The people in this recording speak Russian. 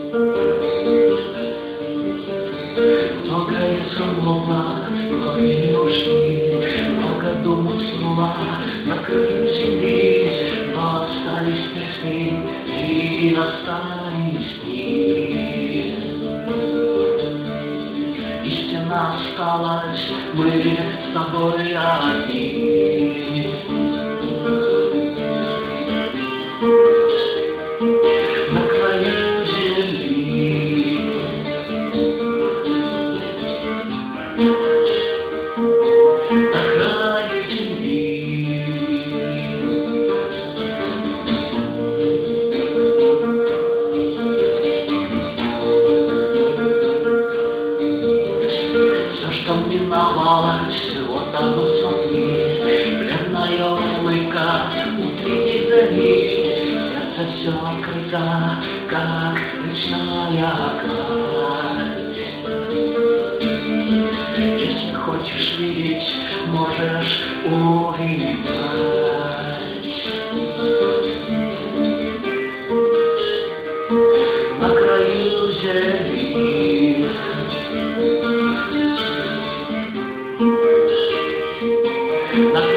Много изумрудно, крови ушли, много дум уснула на краю земли, но остались песни и остались дни. Истина осталась, мы с тобой одни. На краю земли. На краю земли. Все, что миновалось, вот оно смотри, бледная улыбка утренней зари, сердце все открыто, как речная гладь. Если хочешь видеть, можешь увидеть. На краю земли. На